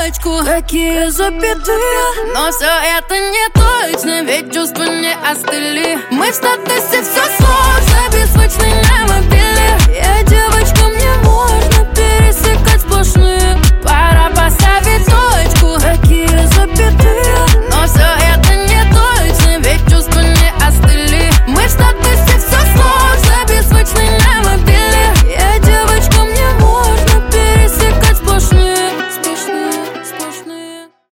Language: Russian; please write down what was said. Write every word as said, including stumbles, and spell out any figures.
точку. Какие запятые, но все это не точно, ведь чувства не остыли. Мы в статусе все